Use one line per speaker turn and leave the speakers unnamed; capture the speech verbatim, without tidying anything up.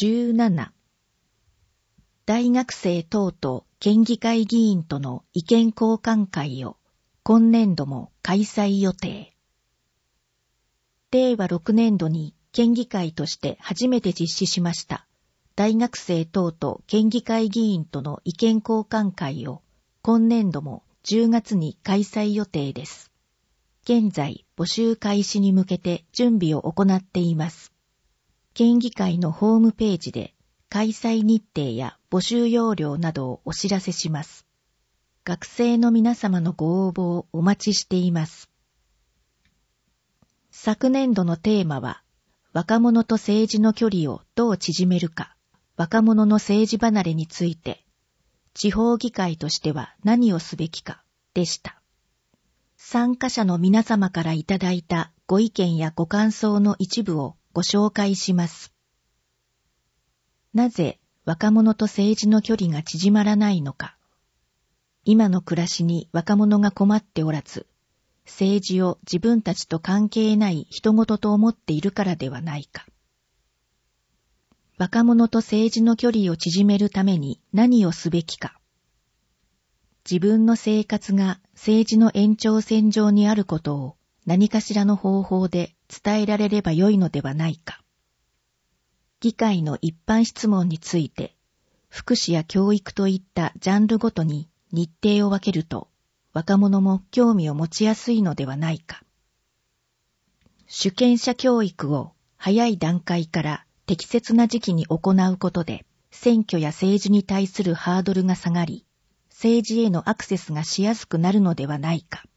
じゅうなな、大学生等と県議会議員との意見交換会を今年度も開催予定。れいわろくねんどに県議会として初めて実施しました大学生等と県議会議員との意見交換会を今年度もじゅうがつに開催予定です。現在募集開始に向けて準備を行っています。県議会のホームページで開催日程や募集要領などをお知らせします。学生の皆様のご応募をお待ちしています。昨年度のテーマは、若者と政治の距離をどう縮めるか、若者の政治離れについて、地方議会としては何をすべきか、でした。参加者の皆様からいただいたご意見やご感想の一部をご紹介します。なぜ若者と政治の距離が縮まらないのか。今の暮らしに若者が困っておらず、政治を自分たちと関係ない人事と思っているからではないか。若者と政治の距離を縮めるために何をすべきか。自分の生活が政治の延長線上にあることを何かしらの方法で伝えられればよいのではないか。議会の一般質問について、福祉や教育といったジャンルごとに日程を分けると、若者も興味を持ちやすいのではないか。主権者教育を早い段階から適切な時期に行うことで、選挙や政治に対するハードルが下がり、政治へのアクセスがしやすくなるのではないか。